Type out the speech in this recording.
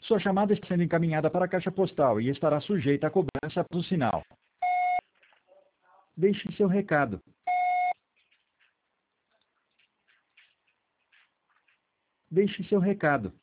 Sua chamada está sendo encaminhada para a caixa postal e estará sujeita à cobrança do sinal. Deixe seu recado. Deixe seu recado.